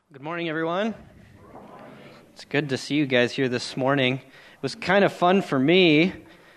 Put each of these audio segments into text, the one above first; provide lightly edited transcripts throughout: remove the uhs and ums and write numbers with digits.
Good morning, everyone. It's good to see you guys here this morning. It was kind of fun for me.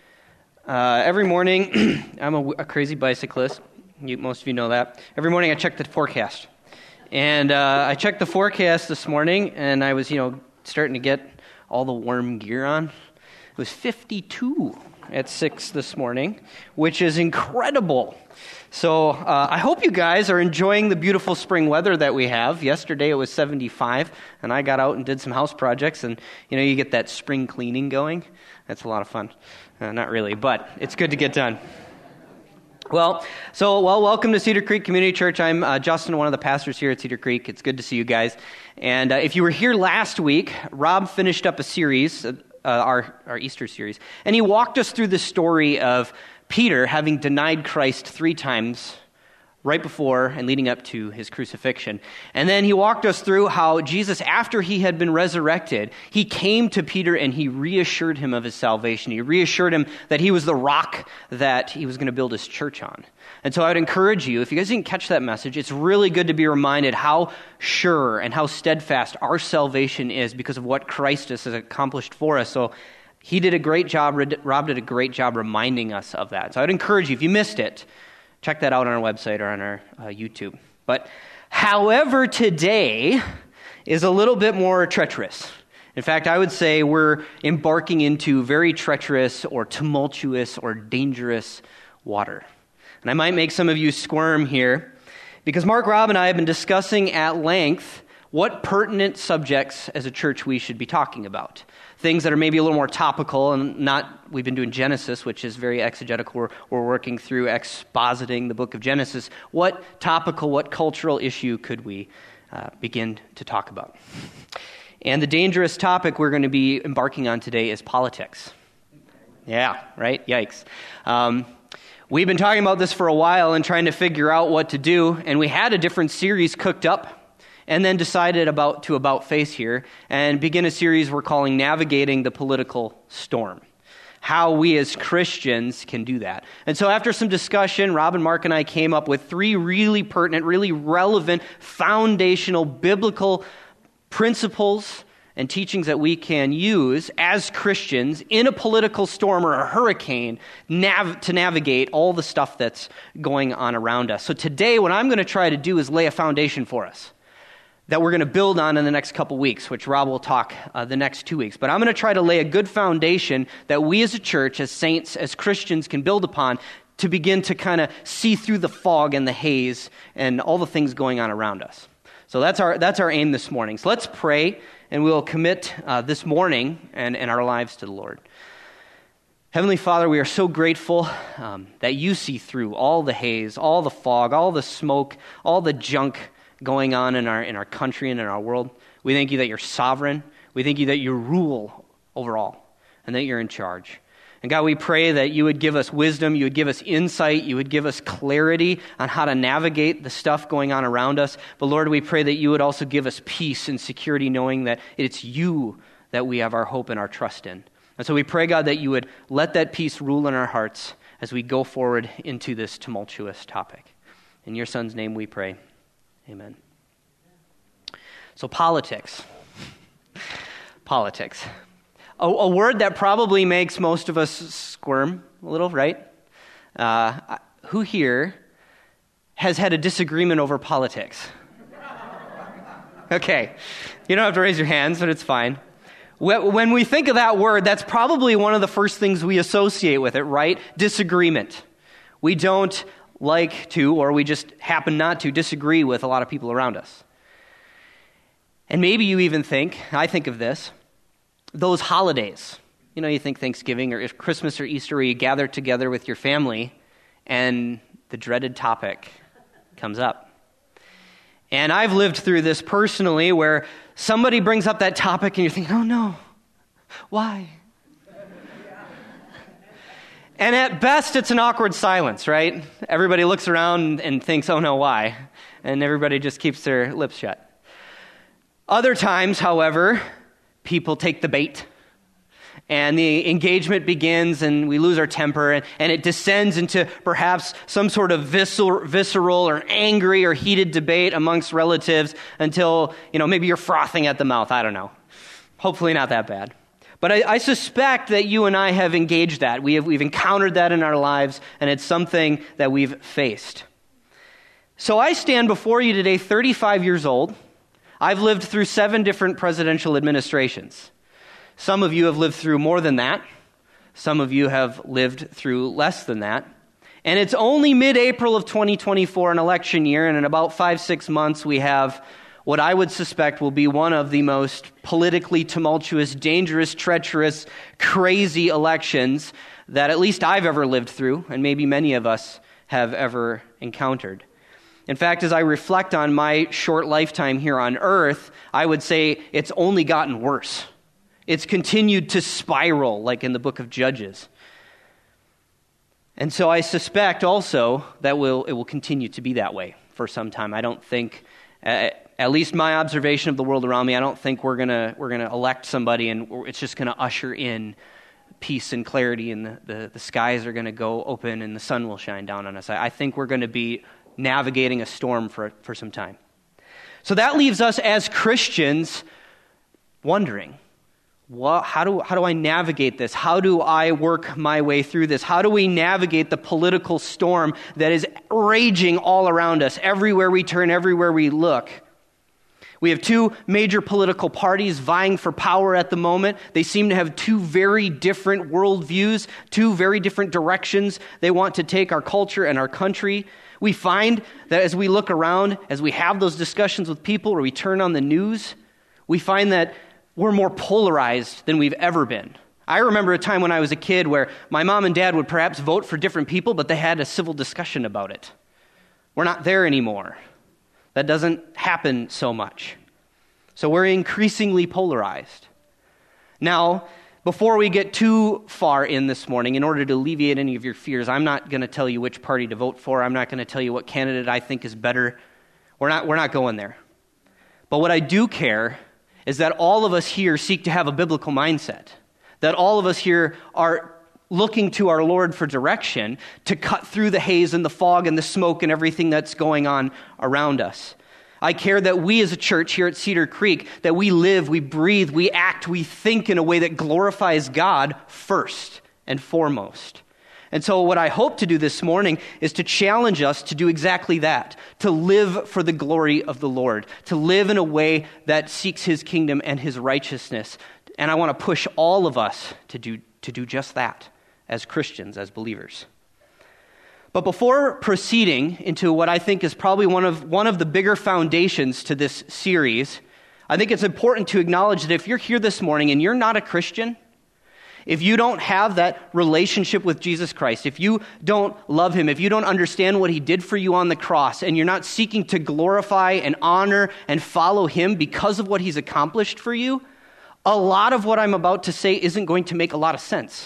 Every morning, I'm a crazy bicyclist. Most of you know that. Every morning I check the forecast. And I checked the forecast this morning, and I was, starting to get all the warm gear on. It was 52 at 6 this morning, which is incredible. So I hope you guys are enjoying the beautiful spring weather that we have. Yesterday it was 75, and I got out and did some house projects, and you get that spring cleaning going. That's a lot of fun. Not really, but it's good to get done. Well, welcome to Cedar Creek Community Church. I'm Justin, one of the pastors here at Cedar Creek. It's good to see you guys. And if you were here last week, Rob finished up a series, our Easter series, and he walked us through the story of Peter having denied Christ 3 times right before and leading up to his crucifixion. And then he walked us through how Jesus, after he had been resurrected, he came to Peter and he reassured him of his salvation. He reassured him that he was the rock that he was going to build his church on. And so I would encourage you, if you guys didn't catch that message, it's really good to be reminded how sure and how steadfast our salvation is because of what Christ has accomplished for us. So he did a great job, Rob did a great job reminding us of that. So I would encourage you, if you missed it, check that out on our website or on our YouTube. But however, today is a little bit more treacherous. In fact, I would say we're embarking into very treacherous or tumultuous or dangerous water. And I might make some of you squirm here because Mark, Rob, and I have been discussing at length what pertinent subjects as a church we should be talking about. Things that are maybe a little more topical and we've been doing Genesis, which is very exegetical. We're working through expositing the book of Genesis. What topical, what cultural issue could we begin to talk about? And the dangerous topic we're going to be embarking on today is politics. Yeah, right? Yikes. We've been talking about this for a while and trying to figure out what to do, and we had a different series cooked up and then decided to about face here and begin a series we're calling Navigating the Political Storm. How we as Christians can do that. And so after some discussion, Rob and Mark and I came up with 3 really pertinent, really relevant, foundational biblical principles and teachings that we can use as Christians in a political storm or a hurricane to navigate all the stuff that's going on around us. So today what I'm going to try to do is lay a foundation for us that we're going to build on in the next couple weeks, which Rob will talk the next 2 weeks. But I'm going to try to lay a good foundation that we as a church, as saints, as Christians can build upon to begin to kind of see through the fog and the haze and all the things going on around us. So that's our aim this morning. So let's pray, and we'll commit this morning and our lives to the Lord. Heavenly Father, we are so grateful that you see through all the haze, all the fog, all the smoke, all the junk going on in our country and in our world. We thank you that you're sovereign. We thank you that you rule over all and that you're in charge. And God, we pray that you would give us wisdom, you would give us insight, you would give us clarity on how to navigate the stuff going on around us. But Lord, we pray that you would also give us peace and security, knowing that it's you that we have our hope and our trust in. And so we pray, God, that you would let that peace rule in our hearts as we go forward into this tumultuous topic. In your Son's name we pray. Amen. So politics. Politics. A word that probably makes most of us squirm a little, right? Who here has had a disagreement over politics? Okay. You don't have to raise your hands, but it's fine. When we think of that word, that's probably one of the first things we associate with it, right? Disagreement. We don't like to, or we just happen not to disagree with a lot of people around us. And maybe you even think, I think of this, those holidays. You think Thanksgiving or Christmas or Easter where you gather together with your family and the dreaded topic comes up. And I've lived through this personally where somebody brings up that topic and you're thinking, oh no, why? And at best, it's an awkward silence, right? Everybody looks around and thinks, oh no, why? And everybody just keeps their lips shut. Other times, however, people take the bait and the engagement begins, and we lose our temper, and it descends into perhaps some sort of visceral or angry or heated debate amongst relatives until, maybe you're frothing at the mouth. I don't know. Hopefully not that bad. But I suspect that you and I have engaged that. We've encountered that in our lives, and it's something that we've faced. So I stand before you today 35 years old. I've lived through 7 different presidential administrations. Some of you have lived through more than that. Some of you have lived through less than that. And it's only mid-April of 2024, an election year, and in about 5-6 months we have what I would suspect will be one of the most politically tumultuous, dangerous, treacherous, crazy elections that at least I've ever lived through, and maybe many of us have ever encountered. In fact, as I reflect on my short lifetime here on earth, I would say it's only gotten worse. It's continued to spiral, like in the book of Judges. And so I suspect also that it will continue to be that way for some time. I don't think, at least my observation of the world around me, I don't think we're gonna elect somebody and it's just gonna usher in peace and clarity, and the skies are gonna go open and the sun will shine down on us. I think we're gonna be navigating a storm for some time. So that leaves us as Christians wondering, how do I navigate this? How do I work my way through this? How do we navigate the political storm that is raging all around us, everywhere we turn, everywhere we look? We have 2 major political parties vying for power at the moment. They seem to have 2 very different worldviews, 2 very different directions they want to take our culture and our country. We find that as we look around, as we have those discussions with people, or we turn on the news, we find that we're more polarized than we've ever been. I remember a time when I was a kid where my mom and dad would perhaps vote for different people, but they had a civil discussion about it. We're not there anymore. That doesn't happen so much. So we're increasingly polarized. Now, before we get too far in this morning, in order to alleviate any of your fears, I'm not going to tell you which party to vote for. I'm not going to tell you what candidate I think is better. We're not going there. But what I do care is that all of us here seek to have a biblical mindset, that all of us here are looking to our Lord for direction to cut through the haze and the fog and the smoke and everything that's going on around us. I care that we as a church here at Cedar Creek, that we live, we breathe, we act, we think in a way that glorifies God first and foremost. And so what I hope to do this morning is to challenge us to do exactly that, to live for the glory of the Lord, to live in a way that seeks His kingdom and His righteousness. And I want to push all of us to do just that as Christians, as believers. But before proceeding into what I think is probably one of the bigger foundations to this series, I think it's important to acknowledge that if you're here this morning and you're not a Christian, if you don't have that relationship with Jesus Christ, if you don't love Him, if you don't understand what He did for you on the cross, and you're not seeking to glorify and honor and follow Him because of what He's accomplished for you, a lot of what I'm about to say isn't going to make a lot of sense.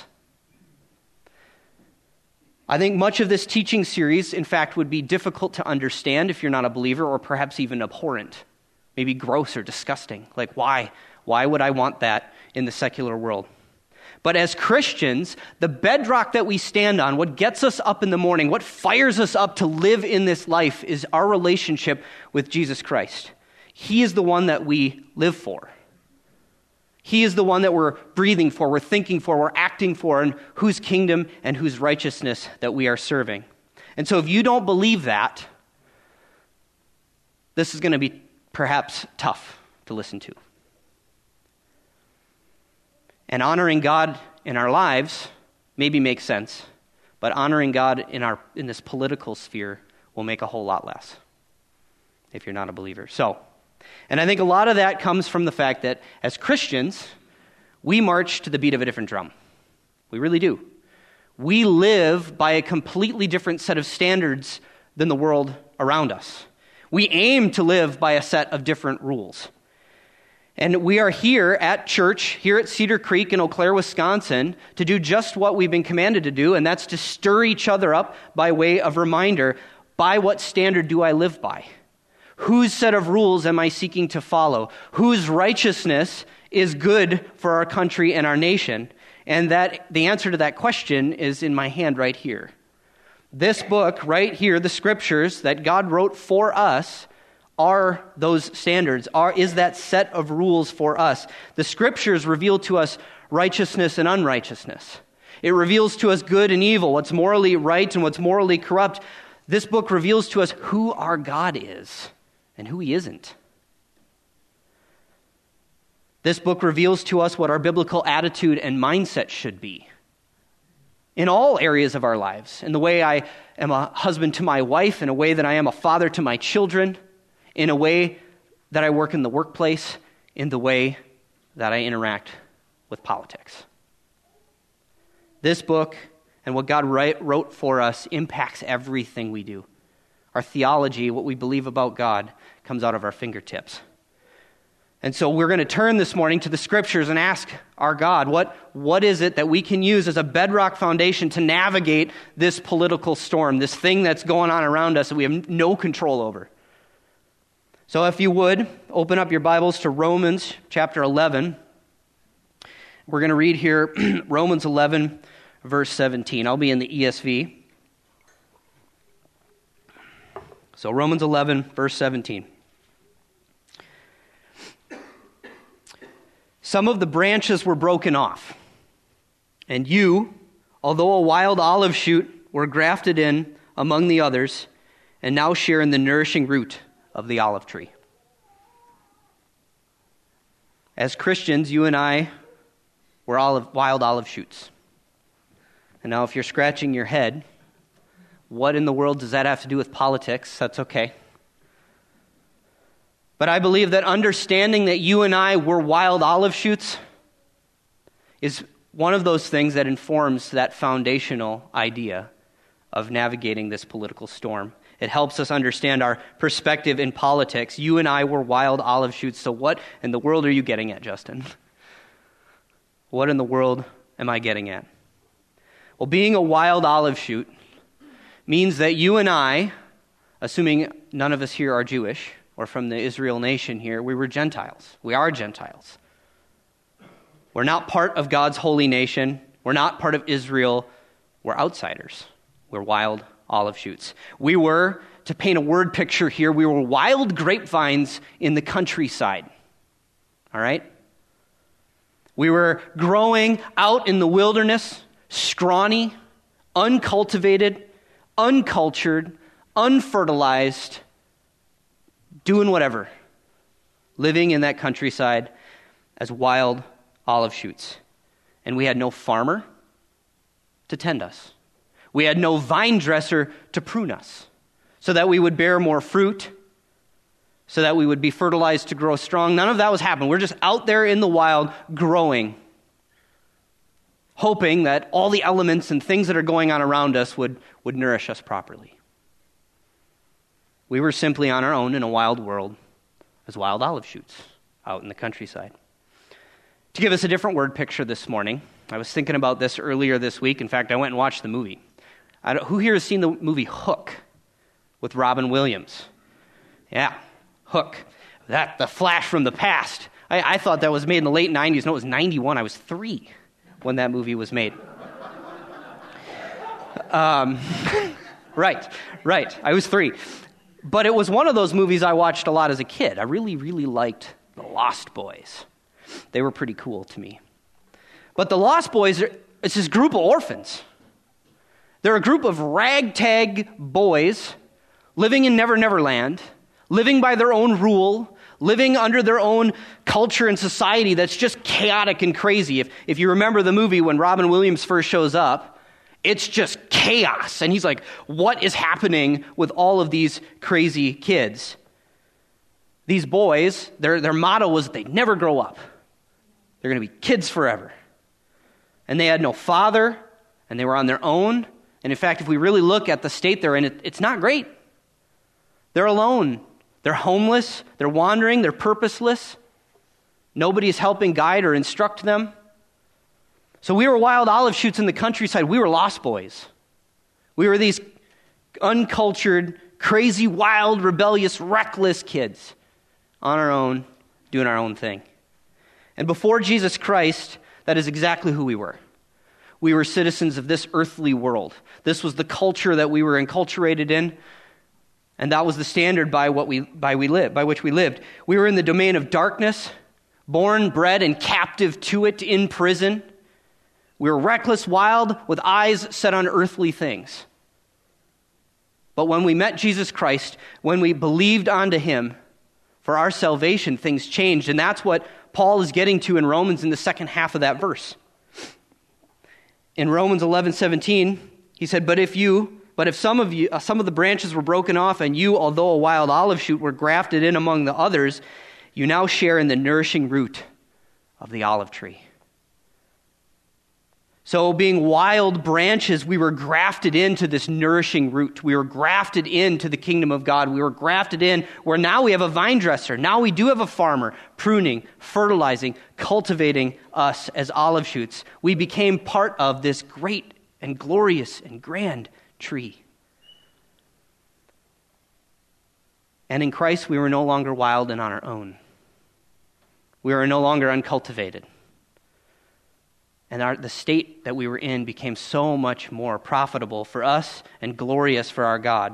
I think much of this teaching series, in fact, would be difficult to understand if you're not a believer, or perhaps even abhorrent, maybe gross or disgusting. Like, why? Why would I want that in the secular world? But as Christians, the bedrock that we stand on, what gets us up in the morning, what fires us up to live in this life, is our relationship with Jesus Christ. He is the one that we live for. He is the one that we're breathing for, we're thinking for, we're acting for, and whose kingdom and whose righteousness that we are serving. And so if you don't believe that, this is going to be perhaps tough to listen to. And honoring God in our lives maybe makes sense, but honoring God in this political sphere will make a whole lot less if you're not a believer. And I think a lot of that comes from the fact that as Christians, we march to the beat of a different drum. We really do. We live by a completely different set of standards than the world around us. We aim to live by a set of different rules. And we are here at church, here at Cedar Creek in Eau Claire, Wisconsin, to do just what we've been commanded to do, and that's to stir each other up by way of reminder, by what standard do I live by? Whose set of rules am I seeking to follow? Whose righteousness is good for our country and our nation? And that the answer to that question is in my hand right here. This book right here, the scriptures that God wrote for us, are those standards, is that set of rules for us. The scriptures reveal to us righteousness and unrighteousness. It reveals to us good and evil, what's morally right and what's morally corrupt. This book reveals to us who our God is and who he isn't. This book reveals to us what our biblical attitude and mindset should be in all areas of our lives, in the way I am a husband to my wife, in a way that I am a father to my children, in a way that I work in the workplace, in the way that I interact with politics. This book and what God wrote for us impacts everything we do. Our theology, what we believe about God, comes out of our fingertips. And so we're going to turn this morning to the scriptures and ask our God, what is it that we can use as a bedrock foundation to navigate this political storm, this thing that's going on around us that we have no control over? So if you would, open up your Bibles to Romans chapter 11. We're going to read here Romans 11, verse 17. I'll be in the ESV. So Romans 11, verse 17. Some of the branches were broken off, and you, although a wild olive shoot, were grafted in among the others, and now share in the nourishing root of the olive tree. As Christians, you and I were wild olive shoots. And now if you're scratching your head, what in the world does that have to do with politics? That's okay. But I believe that understanding that you and I were wild olive shoots is one of those things that informs that foundational idea of navigating this political storm. It helps us understand our perspective in politics. You and I were wild olive shoots, so what in the world are you getting at, Justin? What in the world am I getting at? Well, being a wild olive shoot means that you and I, assuming none of us here are Jewish, or from the Israel nation here, we were Gentiles. We are Gentiles. We're not part of God's holy nation. We're not part of Israel. We're outsiders. We're wild olive shoots. We were, to paint a word picture here, we were wild grapevines in the countryside. All right? We were growing out in the wilderness, scrawny, uncultivated, uncultured, unfertilized, doing whatever, living in that countryside as wild olive shoots. And we had no farmer to tend us. We had no vine dresser to prune us so that we would bear more fruit, so that we would be fertilized to grow strong. None of that was happening. We're just out there in the wild growing, hoping that all the elements and things that are going on around us would nourish us properly. We were simply on our own in a wild world as wild olive shoots out in the countryside. To give us a different word picture this morning, I was thinking about this earlier this week. In fact, I went and watched the movie. Who here has seen the movie Hook with Robin Williams? Yeah, Hook. The Flash from the past. I thought that was made in the late 90s. No, it was 91. I was 3 when that movie was made. Right. I was 3. But it was one of those movies I watched a lot as a kid. I really, really liked The Lost Boys. They were pretty cool to me. But The Lost Boys, it's this group of orphans. They're a group of ragtag boys living in Never Never Land, living by their own rule, living under their own culture and society that's just chaotic and crazy. If you remember the movie when Robin Williams first shows up, it's just chaos. And he's like, what is happening with all of these crazy kids? These boys, their motto was they'd never grow up. They're going to be kids forever. And they had no father, and they were on their own. And in fact, if we really look at the state they're in, it's not great. They're alone. They're homeless. They're wandering. They're purposeless. Nobody's helping guide or instruct them. So we were wild olive shoots in the countryside. We were lost boys. We were these uncultured, crazy, wild, rebellious, reckless kids on our own, doing our own thing. And before Jesus Christ, that is exactly who we were. we were citizens of this earthly world. This was the culture that we were enculturated in, and that was the standard by which we lived. We were in the domain of darkness, born, bred, and captive to it in prison. We were reckless, wild, with eyes set on earthly things. But when we met Jesus Christ, when we believed onto him for our salvation, things changed. And that's what Paul is getting to in Romans in the second half of that verse. In Romans 11:17, he said, But if some of the branches were broken off, and you, although a wild olive shoot, were grafted in among the others, you now share in the nourishing root of the olive tree. So being wild branches, we were grafted into this nourishing root. We were grafted into the kingdom of God. We were grafted in where now we have a vine dresser. Now we do have a farmer pruning, fertilizing, cultivating us as olive shoots. We became part of this great and glorious and grand tree. And in Christ, we were no longer wild and on our own. We were no longer uncultivated. And the state that we were in became so much more profitable for us and glorious for our God.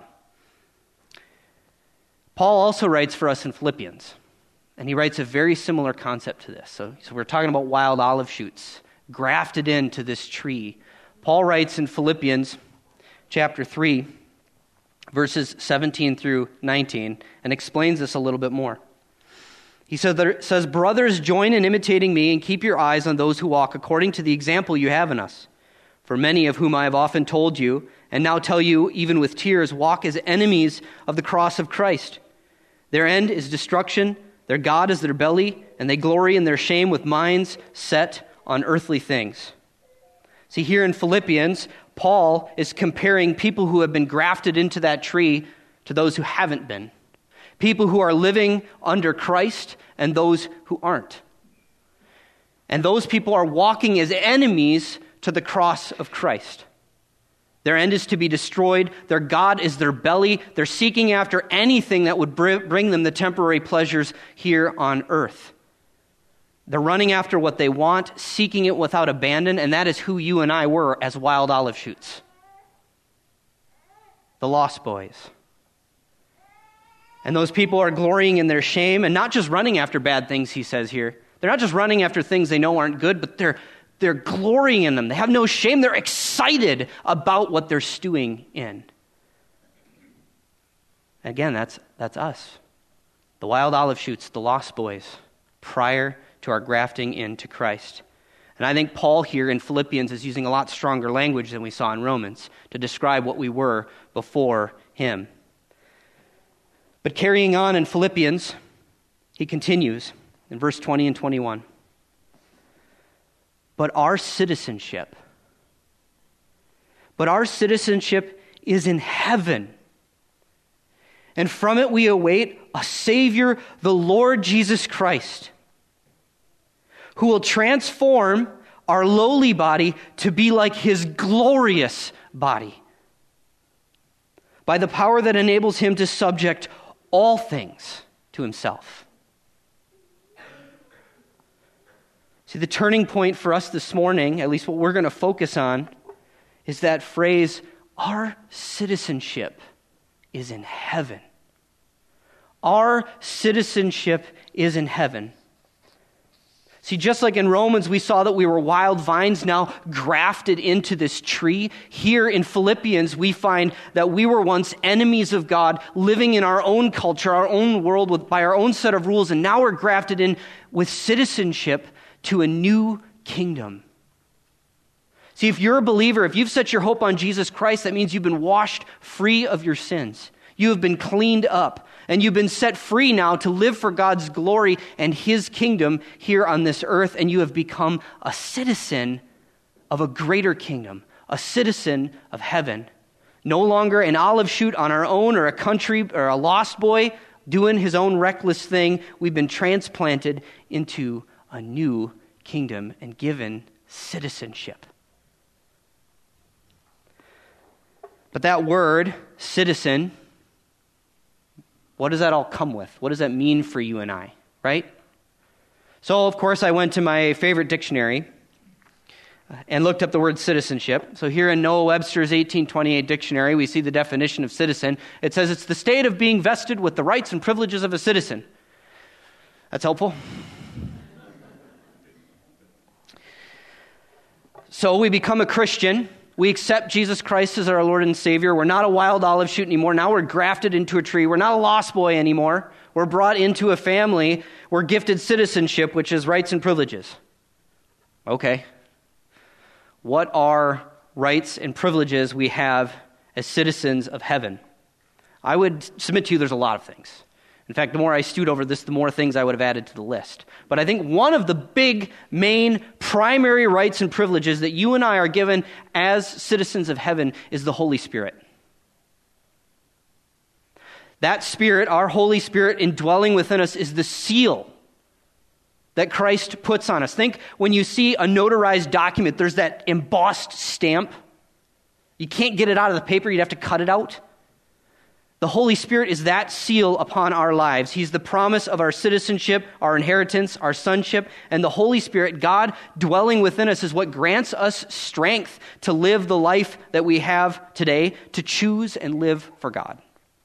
Paul also writes for us in Philippians, and he writes a very similar concept to this. So we're talking about wild olive shoots grafted into this tree. Paul writes in Philippians chapter 3, verses 17 through 19, and explains this a little bit more. He says, Brothers, join in imitating me and keep your eyes on those who walk according to the example you have in us. For many of whom I have often told you, and now tell you even with tears, walk as enemies of the cross of Christ. Their end is destruction, their God is their belly, and they glory in their shame with minds set on earthly things. See, here in Philippians, Paul is comparing people who have been grafted into that tree to those who haven't been. People who are living under Christ and those who aren't. And those people are walking as enemies to the cross of Christ. Their end is to be destroyed. Their God is their belly. They're seeking after anything that would bring them the temporary pleasures here on earth. They're running after what they want, seeking it without abandon, and that is who you and I were as wild olive shoots. The lost boys. And those people are glorying in their shame and not just running after bad things, he says here. They're not just running after things they know aren't good, but they're glorying in them. They have no shame. They're excited about what they're stewing in. Again, that's us. The wild olive shoots, the lost boys, prior to our grafting into Christ. And I think Paul here in Philippians is using a lot stronger language than we saw in Romans to describe what we were before him. But carrying on in Philippians, he continues in verse 20 and 21. But our citizenship is in heaven. And from it we await a Savior, the Lord Jesus Christ, who will transform our lowly body to be like his glorious body, by the power that enables him to subject all things to himself. See, the turning point for us this morning, at least what we're going to focus on, is that phrase, our citizenship is in heaven. Our citizenship is in heaven. See, just like in Romans, we saw that we were wild vines now grafted into this tree. Here in Philippians, we find that we were once enemies of God, living in our own culture, our own world, by our own set of rules, and now we're grafted in with citizenship to a new kingdom. See, if you're a believer, if you've set your hope on Jesus Christ, that means you've been washed free of your sins. You have been cleaned up, and you've been set free now to live for God's glory and his kingdom here on this earth, and you have become a citizen of a greater kingdom, a citizen of heaven. No longer an olive shoot on our own, or a country or a lost boy doing his own reckless thing. We've been transplanted into a new kingdom and given citizenship. But that word, citizen, what does that all come with? What does that mean for you and I, right? So, of course, I went to my favorite dictionary, and looked up the word citizenship. So here in Noah Webster's 1828 dictionary, we see the definition of citizen. It says it's the state of being vested with the rights and privileges of a citizen. That's helpful. So we become a Christian. We accept Jesus Christ as our Lord and Savior. We're not a wild olive shoot anymore. Now we're grafted into a tree. We're not a lost boy anymore. We're brought into a family. We're gifted citizenship, which is rights and privileges. Okay. What are rights and privileges we have as citizens of heaven? I would submit to you there's a lot of things. In fact, the more I stewed over this, the more things I would have added to the list. But I think one of the big, main, primary rights and privileges that you and I are given as citizens of heaven is the Holy Spirit. That Spirit, our Holy Spirit indwelling within us, is the seal that Christ puts on us. Think when you see a notarized document, there's that embossed stamp. You can't get it out of the paper, you'd have to cut it out. The Holy Spirit is that seal upon our lives. He's the promise of our citizenship, our inheritance, our sonship, and the Holy Spirit, God dwelling within us, is what grants us strength to live the life that we have today, to choose and live for God.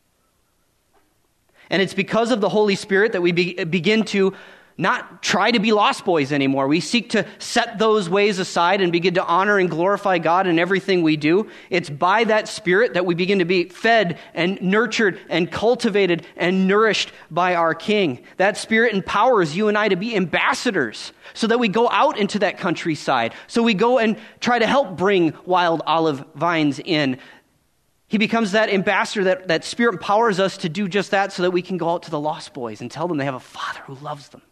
And it's because of the Holy Spirit that we begin to not try to be lost boys anymore. We seek to set those ways aside and begin to honor and glorify God in everything we do. It's by that Spirit that we begin to be fed and nurtured and cultivated and nourished by our King. That Spirit empowers you and I to be ambassadors so that we go out into that countryside. So we go and try to help bring wild olive vines in. He becomes that ambassador, that Spirit empowers us to do just that so that we can go out to the lost boys and tell them they have a Father who loves them.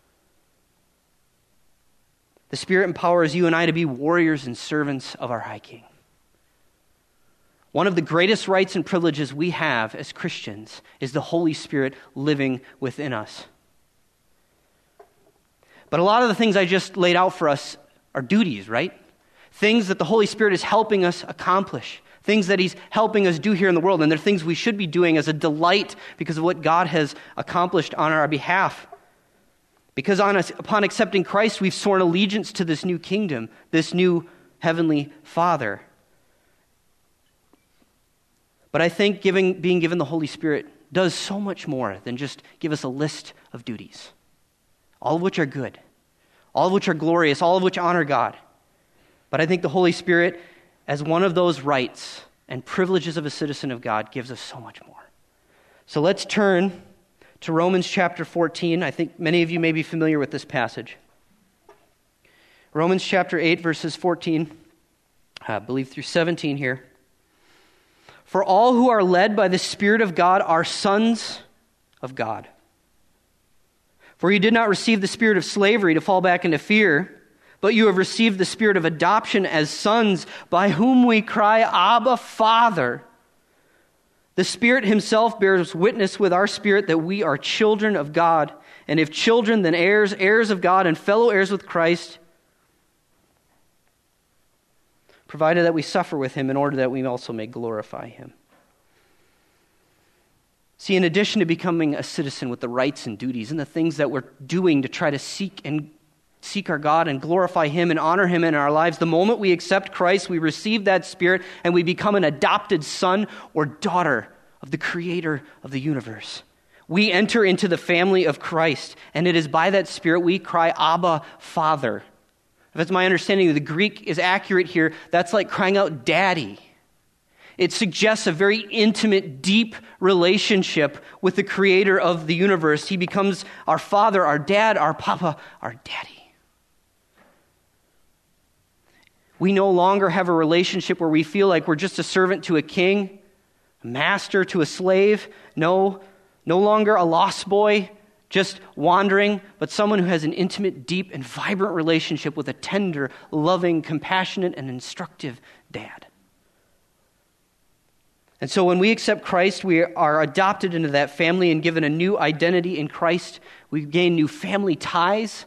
The Spirit empowers you and I to be warriors and servants of our High King. One of the greatest rights and privileges we have as Christians is the Holy Spirit living within us. But a lot of the things I just laid out for us are duties, right? Things that the Holy Spirit is helping us accomplish. Things that He's helping us do here in the world. And they're things we should be doing as a delight because of what God has accomplished on our behalf. Because upon accepting Christ, we've sworn allegiance to this new kingdom, this new heavenly Father. But I think being given the Holy Spirit does so much more than just give us a list of duties, all of which are good, all of which are glorious, all of which honor God. But I think the Holy Spirit, as one of those rights and privileges of a citizen of God, gives us so much more. So let's turn to Romans chapter 14. I think many of you may be familiar with this passage. Romans chapter 8, verses 14, I believe through 17 here. For all who are led by the Spirit of God are sons of God. For you did not receive the spirit of slavery to fall back into fear, but you have received the Spirit of adoption as sons, by whom we cry, Abba, Father. The Spirit Himself bears witness with our spirit that we are children of God. And if children, then heirs, heirs of God, and fellow heirs with Christ, provided that we suffer with Him in order that we also may glorify Him. See, in addition to becoming a citizen with the rights and duties and the things that we're doing to try to seek our God and glorify Him and honor Him in our lives, the moment we accept Christ, we receive that Spirit and we become an adopted son or daughter of the Creator of the universe. We enter into the family of Christ, and it is by that Spirit we cry, Abba, Father. If it's my understanding, the Greek is accurate here. That's like crying out, Daddy. It suggests a very intimate, deep relationship with the Creator of the universe. He becomes our Father, our Dad, our Papa, our Daddy. We no longer have a relationship where we feel like we're just a servant to a king, a master to a slave. No longer a lost boy, just wandering, but someone who has an intimate, deep, and vibrant relationship with a tender, loving, compassionate, and instructive dad. And so when we accept Christ, we are adopted into that family and given a new identity in Christ. We gain new family ties.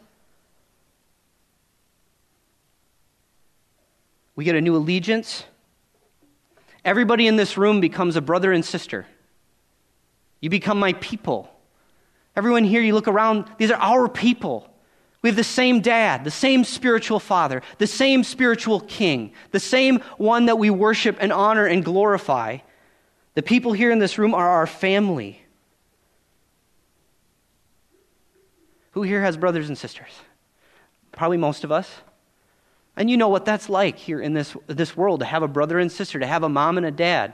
We get a new allegiance. Everybody in this room becomes a brother and sister. You become my people. Everyone here, you look around, these are our people. We have the same dad, the same spiritual father, the same spiritual king, the same one that we worship and honor and glorify. The people here in this room are our family. Who here has brothers and sisters? Probably most of us. And you know what that's like here in this world, to have a brother and sister, to have a mom and a dad.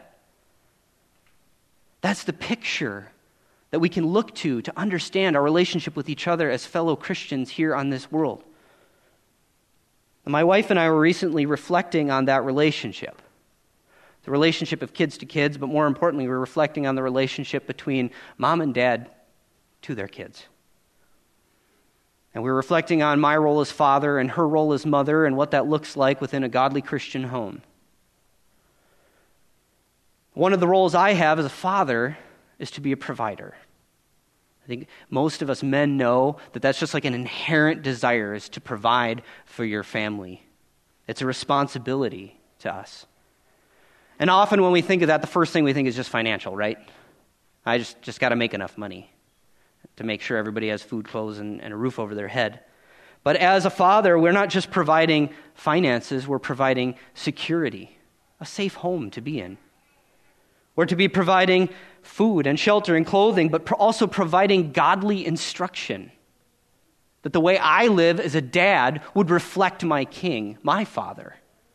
That's the picture that we can look to understand our relationship with each other as fellow Christians here on this world. And my wife and I were recently reflecting on that relationship. The relationship of kids to kids, but more importantly, we're reflecting on the relationship between mom and dad to their kids. And we're reflecting on my role as father and her role as mother and what that looks like within a godly Christian home. One of the roles I have as a father is to be a provider. I think most of us men know that that's just like an inherent desire, is to provide for your family. It's a responsibility to us. And often when we think of that, the first thing we think is just financial, right? I just got to make enough money to make sure everybody has food, clothes, and a roof over their head. But as a father, we're not just providing finances, we're providing security, a safe home to be in. We're to be providing food and shelter and clothing, but also providing godly instruction. That the way I live as a dad would reflect my king, my father.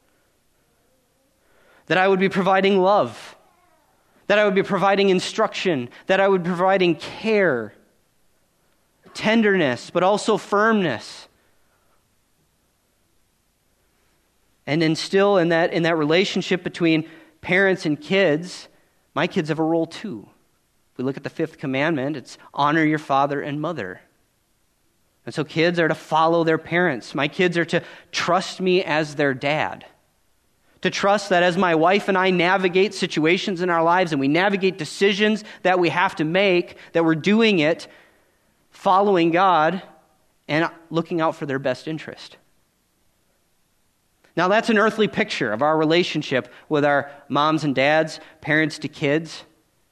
That I would be providing love. That I would be providing instruction. That I would be providing care, tenderness, but also firmness. And instill in that relationship between parents and kids. My kids have a role too. We look at the fifth commandment, it's honor your father and mother. And so kids are to follow their parents. My kids are to trust me as their dad. To trust that as my wife and I navigate situations in our lives and we navigate decisions that we have to make, that we're doing it following God and looking out for their best interest. Now, that's an earthly picture of our relationship with our moms and dads, parents to kids.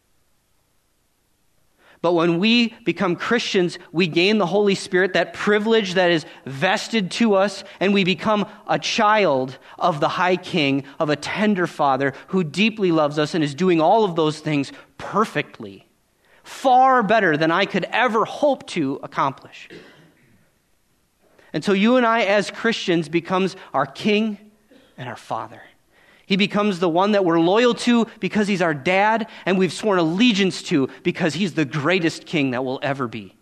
But when we become Christians, we gain the Holy Spirit, that privilege that is vested to us, and we become a child of the High King, of a tender Father who deeply loves us and is doing all of those things perfectly, far better than I could ever hope to accomplish. And so you and I as Christians becomes our King and our Father. He becomes the one that we're loyal to because he's our dad, and we've sworn allegiance to because he's the greatest king that will ever be.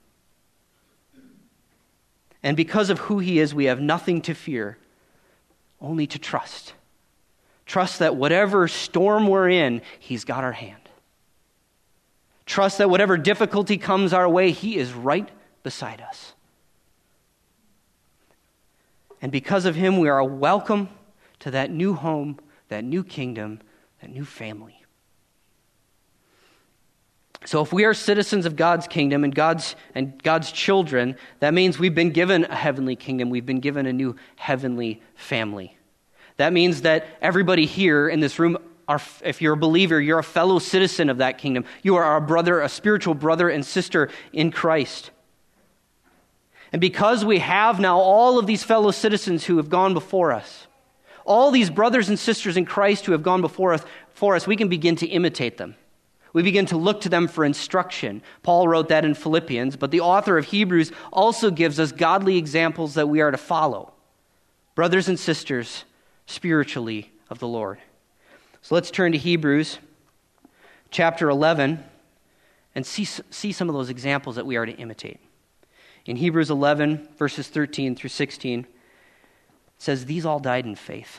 And because of who he is, we have nothing to fear, only to trust. Trust that whatever storm we're in, he's got our hand. Trust that whatever difficulty comes our way, he is right beside us. And because of him, we are welcome to that new home, that new kingdom, that new family. So if we are citizens of God's kingdom and God's children, that means we've been given a heavenly kingdom. We've been given a new heavenly family. That means that everybody here in this room, if you're a believer, you're a fellow citizen of that kingdom. You are a brother, a spiritual brother and sister in Christ. And because we have now all of these fellow citizens who have gone before us, all these brothers and sisters in Christ who have gone before us, we can begin to imitate them. We begin to look to them for instruction. Paul wrote that in Philippians, but the author of Hebrews also gives us godly examples that we are to follow. Brothers and sisters, spiritually of the Lord. So let's turn to Hebrews chapter 11 and see some of those examples that we are to imitate. In Hebrews 11, verses 13 through 16, it says, "These all died in faith,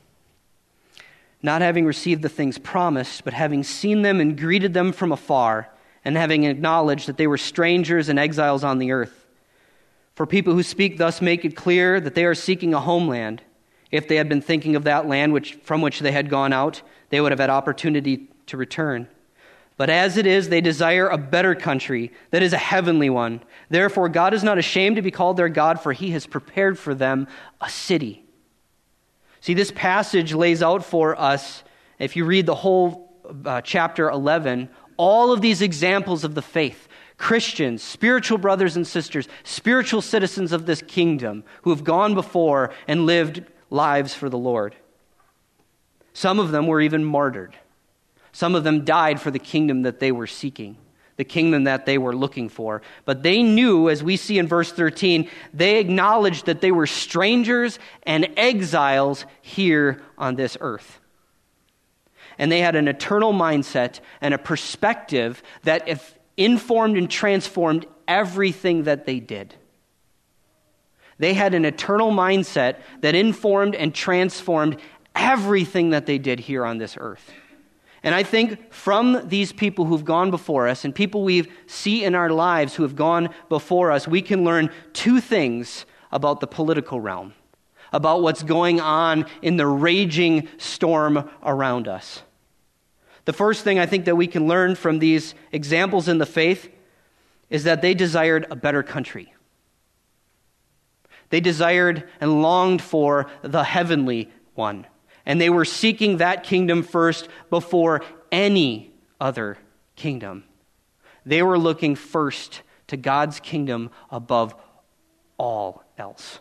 not having received the things promised, but having seen them and greeted them from afar, and having acknowledged that they were strangers and exiles on the earth. For people who speak thus make it clear that they are seeking a homeland. If they had been thinking of that land from which they had gone out, they would have had opportunity to return. But as it is, they desire a better country, that is a heavenly one. Therefore, God is not ashamed to be called their God, for he has prepared for them a city." See, this passage lays out for us, if you read the whole chapter 11, all of these examples of the faith, Christians, spiritual brothers and sisters, spiritual citizens of this kingdom who have gone before and lived lives for the Lord. Some of them were even martyred. Some of them died for the kingdom that they were seeking, the kingdom that they were looking for. But they knew, as we see in verse 13, they acknowledged that they were strangers and exiles here on this earth. And they had an eternal mindset and a perspective that informed and transformed everything that they did. They had an eternal mindset that informed and transformed everything that they did here on this earth. And I think from these people who've gone before us and people we see in our lives who have gone before us, we can learn two things about the political realm, about what's going on in the raging storm around us. The first thing I think that we can learn from these examples in the faith is that they desired a better country. They desired and longed for the heavenly one. And they were seeking that kingdom first before any other kingdom. They were looking first to God's kingdom above all else.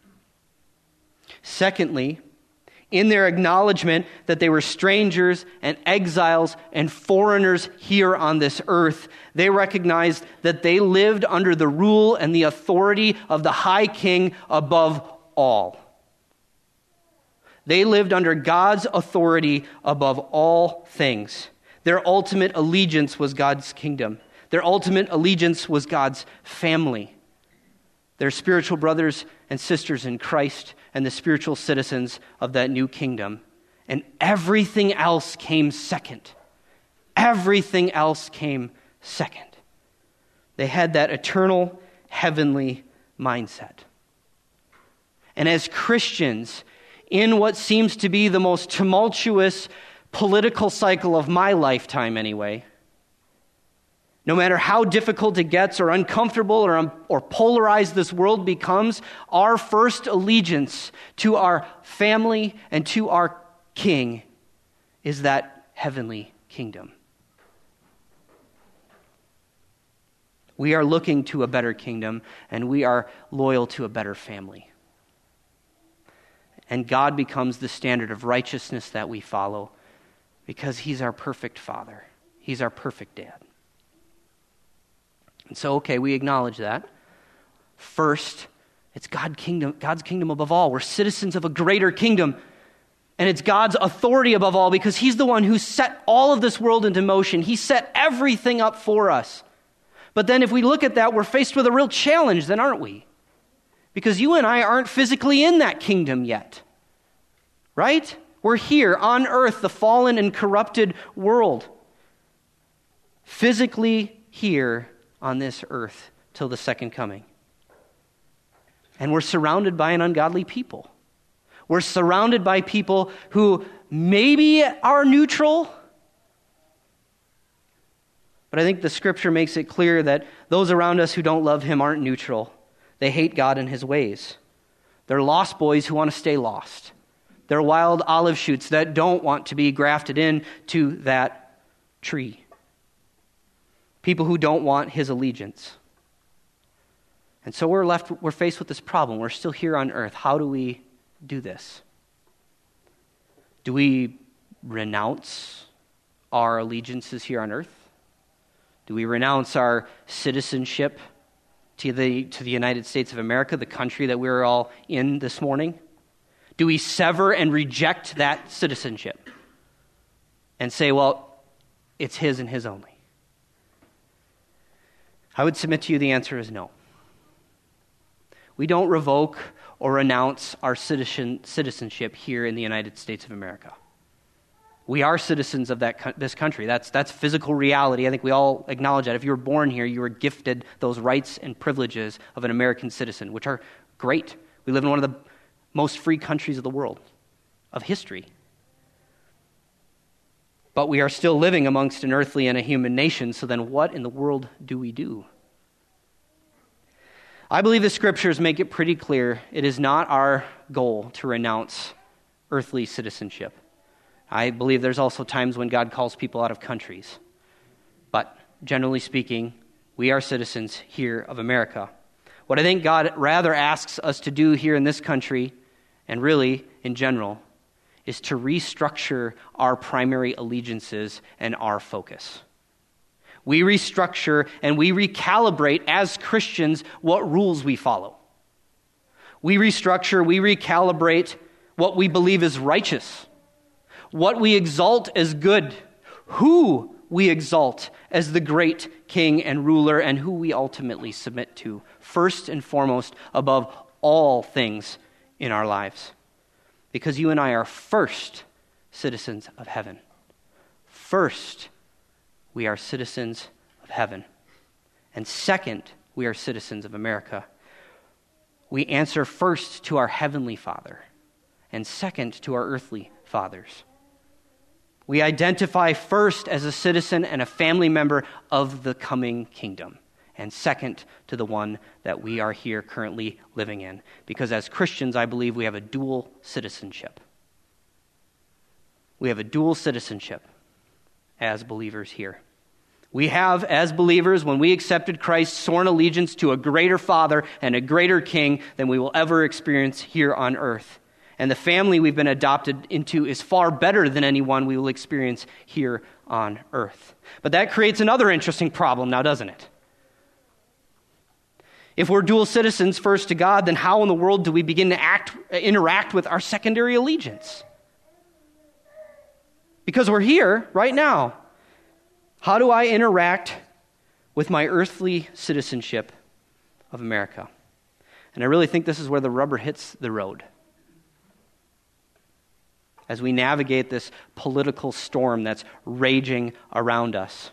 Secondly, in their acknowledgement that they were strangers and exiles and foreigners here on this earth, they recognized that they lived under the rule and the authority of the high king above all. They lived under God's authority above all things. Their ultimate allegiance was God's kingdom. Their ultimate allegiance was God's family. Their spiritual brothers and sisters in Christ and the spiritual citizens of that new kingdom. And everything else came second. Everything else came second. They had that eternal heavenly mindset. And as Christians, in what seems to be the most tumultuous political cycle of my lifetime anyway, no matter how difficult it gets or uncomfortable or polarized this world becomes, our first allegiance to our family and to our King is that heavenly kingdom. We are looking to a better kingdom, and we are loyal to a better family. And God becomes the standard of righteousness that we follow because He's our perfect Father. He's our perfect Dad. And so, okay, we acknowledge that. First, it's God's kingdom above all. We're citizens of a greater kingdom. And it's God's authority above all because He's the one who set all of this world into motion. He set everything up for us. But then if we look at that, we're faced with a real challenge then, aren't we? Because you and I aren't physically in that kingdom yet. Right? We're here on earth, the fallen and corrupted world. Physically here on this earth till the second coming. And we're surrounded by an ungodly people. We're surrounded by people who maybe are neutral. But I think the scripture makes it clear that those around us who don't love Him aren't neutral. They hate God and His ways. They're lost boys who want to stay lost. They're wild olive shoots that don't want to be grafted into that tree. People who don't want His allegiance. And so we're faced with this problem. We're still here on earth. How do we do this? Do we renounce our allegiances here on earth? Do we renounce our citizenship to the United States of America, the country that we're all in this morning? Do we sever and reject that citizenship and say, well, it's His and His only? I would submit to you the answer is no. We don't revoke or renounce our citizenship here in the United States of America. We are citizens of this country. That's physical reality. I think we all acknowledge that. If you were born here, you were gifted those rights and privileges of an American citizen, which are great. We live in one of the most free countries of the world, of history. But we are still living amongst an earthly and a human nation, so then what in the world do we do? I believe the scriptures make it pretty clear it is not our goal to renounce earthly citizenship. I believe there's also times when God calls people out of countries. But generally speaking, We are citizens here of America. What I think God rather asks us to do here in this country, and really in general, is to restructure our primary allegiances and our focus. We restructure and we recalibrate as Christians what rules we follow. We restructure, we recalibrate what we believe is righteous, what we exalt as good, who we exalt as the great king and ruler, and who we ultimately submit to, first and foremost, above all things in our lives. Because you and I are first citizens of heaven. First, we are citizens of heaven. And second, we are citizens of America. We answer first to our heavenly Father, and second to our earthly fathers. We identify first as a citizen and a family member of the coming kingdom, and second to the one that we are here currently living in. Because as Christians, I believe we have a dual citizenship. We have a dual citizenship as believers here. We have, as believers, when we accepted Christ, sworn allegiance to a greater Father and a greater King than we will ever experience here on earth. And the family we've been adopted into is far better than anyone we will experience here on earth. But that creates another interesting problem now, doesn't it? If we're dual citizens first to God, then how in the world do we begin to interact with our secondary allegiance? Because we're here right now. How do I interact with my earthly citizenship of America? And I really think this is where the rubber hits the road. As we navigate this political storm that's raging around us.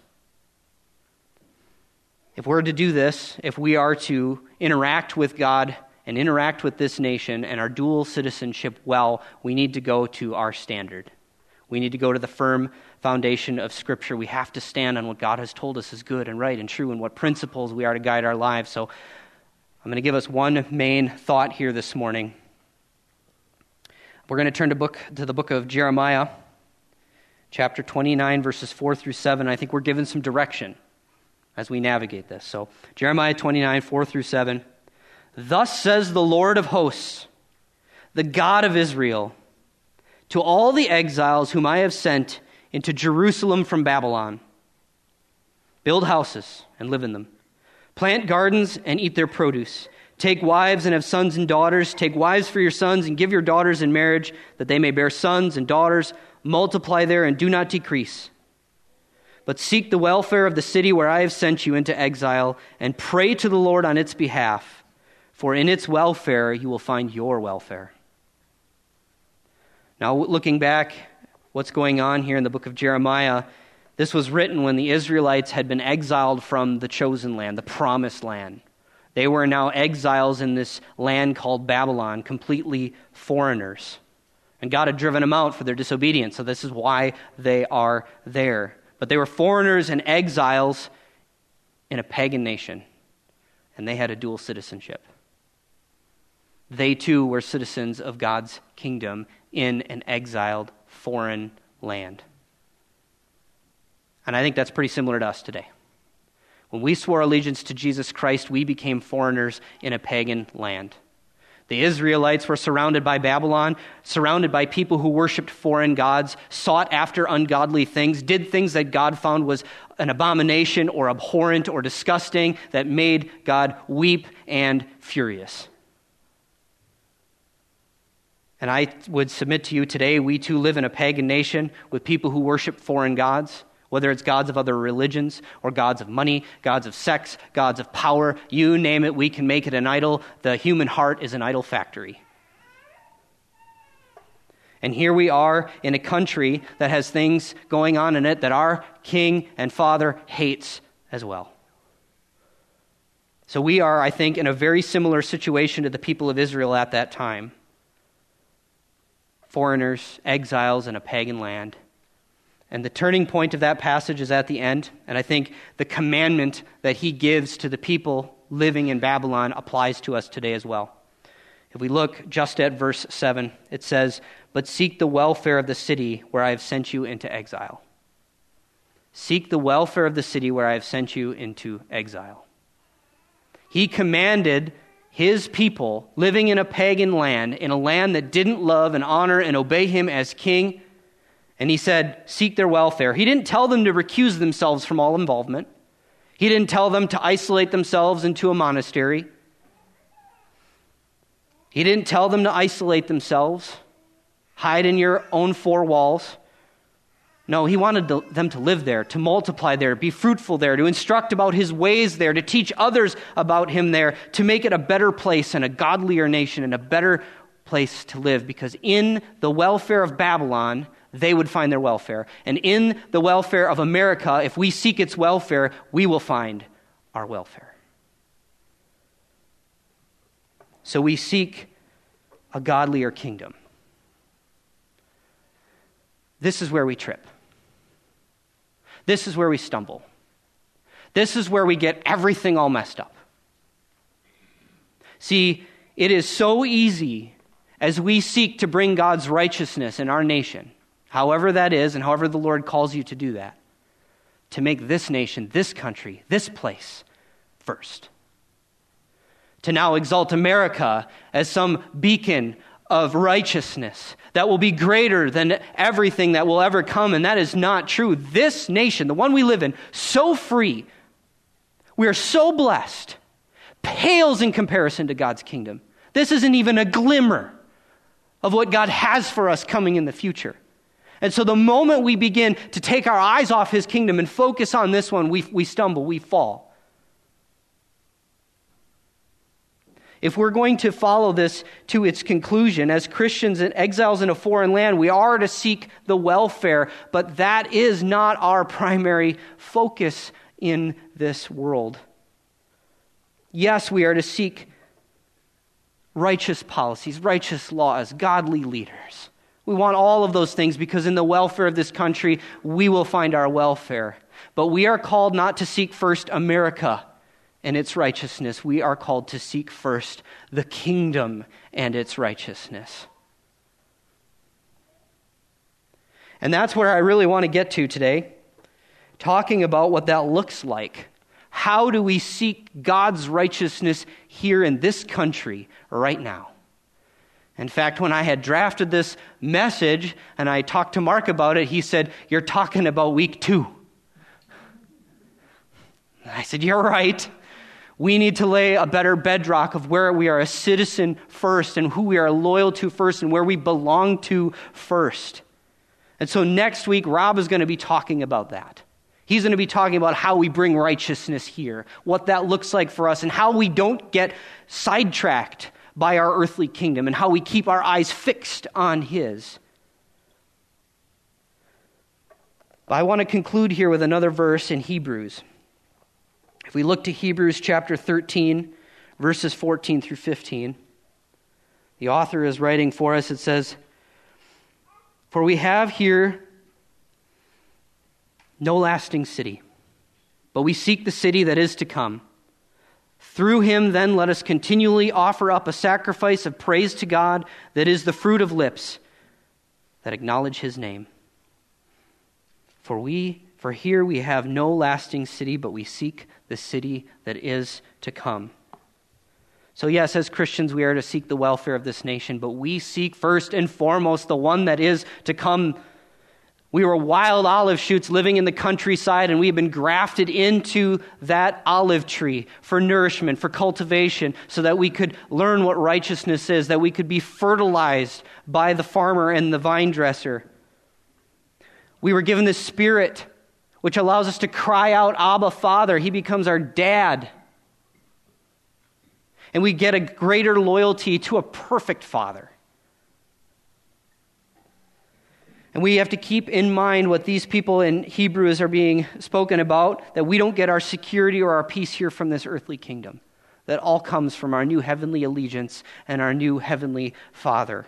If we're to do this, if we are to interact with God and interact with this nation and our dual citizenship well, we need to go to our standard. We need to go to the firm foundation of Scripture. We have to stand on what God has told us is good and right and true and what principles we are to guide our lives. So I'm going to give us one main thought here this morning. We're going to turn to the book of Jeremiah, chapter 29, verses 4 through 7. I think we're given some direction as we navigate this. So Jeremiah 29, 4 through 7. Thus says the Lord of hosts, the God of Israel, to all the exiles whom I have sent into Jerusalem from Babylon. Build houses and live in them. Plant gardens and eat their produce. Take wives and have sons and daughters. Take wives for your sons and give your daughters in marriage, that they may bear sons and daughters. Multiply there and do not decrease. But seek the welfare of the city where I have sent you into exile, and pray to the Lord on its behalf, for in its welfare you will find your welfare. Now, looking back, what's going on here in the book of Jeremiah, this was written when the Israelites had been exiled from the chosen land, the promised land. They were now exiles in this land called Babylon, completely foreigners. And God had driven them out for their disobedience, so this is why they are there. But they were foreigners and exiles in a pagan nation, and they had a dual citizenship. They too were citizens of God's kingdom in an exiled foreign land. And I think that's pretty similar to us today. When we swore allegiance to Jesus Christ, we became foreigners in a pagan land. The Israelites were surrounded by Babylon, surrounded by people who worshiped foreign gods, sought after ungodly things, did things that God found was an abomination or abhorrent or disgusting that made God weep and furious. And I would submit to you today, we too live in a pagan nation with people who worship foreign gods, whether it's gods of other religions or gods of money, gods of sex, gods of power, you name it, we can make it an idol. The human heart is an idol factory. And here we are in a country that has things going on in it that our king and father hates as well. So we are, I think, in a very similar situation to the people of Israel at that time. Foreigners, exiles in a pagan land. And the turning point of that passage is at the end, and I think the commandment that he gives to the people living in Babylon applies to us today as well. If we look just at verse 7, it says, "But seek the welfare of the city where I have sent you into exile." seek the welfare of the city where I have sent you into exile. He commanded his people living in a pagan land, in a land that didn't love and honor and obey him as king, and he said, seek their welfare. He didn't tell them to recuse themselves from all involvement. He didn't tell them to isolate themselves into a monastery. He didn't tell them to isolate themselves, hide in your own four walls. No, he wanted them to live there, to multiply there, be fruitful there, to instruct about his ways there, to teach others about him there, to make it a better place and a godlier nation and a better place to live. Because in the welfare of Babylon, they would find their welfare. And in the welfare of America, if we seek its welfare, we will find our welfare. So we seek a godlier kingdom. This is where we trip. This is where we stumble. This is where we get everything all messed up. See, it is so easy as we seek to bring God's righteousness in our nation, however that is and however the Lord calls you to do that, to make this nation, this country, this place first. To now exalt America as some beacon of righteousness that will be greater than everything that will ever come, and that is not true. This nation, the one we live in, so free, we are so blessed, pales in comparison to God's kingdom. This isn't even a glimmer of what God has for us coming in the future. And so the moment we begin to take our eyes off his kingdom and focus on this one, we stumble, we fall. If we're going to follow this to its conclusion, as Christians and exiles in a foreign land, we are to seek the welfare, but that is not our primary focus in this world. Yes, we are to seek righteous policies, righteous laws, godly leaders. We want all of those things because in the welfare of this country, we will find our welfare. But we are called not to seek first America and its righteousness. We are called to seek first the kingdom and its righteousness. And that's where I really want to get to today, talking about what that looks like. How do we seek God's righteousness here in this country right now? In fact, when I had drafted this message and I talked to Mark about it, he said, "You're talking about week 2. I said, "You're right. We need to lay a better bedrock of where we are a citizen first and who we are loyal to first and where we belong to first." And so next week, Rob is going to be talking about that. He's going to be talking about how we bring righteousness here, what that looks like for us, and how we don't get sidetracked by our earthly kingdom and how we keep our eyes fixed on his. But I want to conclude here with another verse in Hebrews. If we look to Hebrews chapter 13, verses 14 through 15, the author is writing for us. It says, "For we have here no lasting city, but we seek the city that is to come. Through him, then, let us continually offer up a sacrifice of praise to God that is the fruit of lips that acknowledge his name. For here we have no lasting city, but we seek the city that is to come." So yes, as Christians, we are to seek the welfare of this nation, but we seek first and foremost the one that is to come. We were wild olive shoots living in the countryside, and we've been grafted into that olive tree for nourishment, for cultivation, so that we could learn what righteousness is, that we could be fertilized by the farmer and the vine dresser. We were given this Spirit, which allows us to cry out, "Abba, Father." He becomes our dad. And we get a greater loyalty to a perfect Father. And we have to keep in mind what these people in Hebrews are being spoken about, that we don't get our security or our peace here from this earthly kingdom. That all comes from our new heavenly allegiance and our new heavenly Father.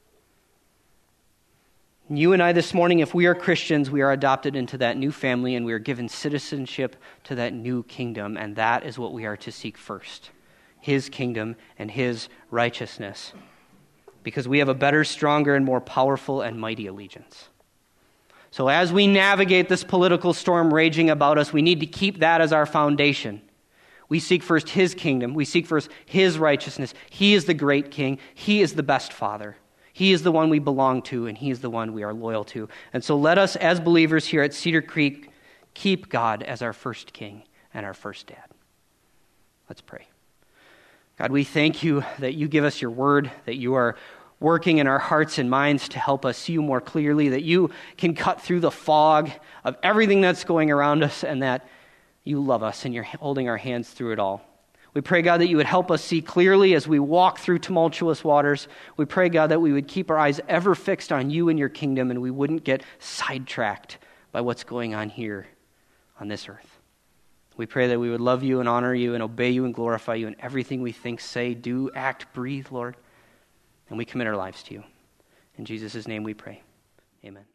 You and I this morning, if we are Christians, we are adopted into that new family and we are given citizenship to that new kingdom, and that is what we are to seek first. His kingdom and his righteousness. Because we have a better, stronger, and more powerful and mighty allegiance. So as we navigate this political storm raging about us, we need to keep that as our foundation. We seek first his kingdom. We seek first his righteousness. He is the great king. He is the best father. He is the one we belong to, and he is the one we are loyal to. And so let us, as believers here at Cedar Creek, keep God as our first king and our first dad. Let's pray. God, we thank you that you give us your word, that you are working in our hearts and minds to help us see you more clearly, that you can cut through the fog of everything that's going around us, and that you love us and you're holding our hands through it all. We pray, God, that you would help us see clearly as we walk through tumultuous waters. We pray, God, that we would keep our eyes ever fixed on you and your kingdom, and we wouldn't get sidetracked by what's going on here on this earth. We pray that we would love you and honor you and obey you and glorify you in everything we think, say, do, act, breathe, Lord. And we commit our lives to you. In Jesus' name we pray. Amen.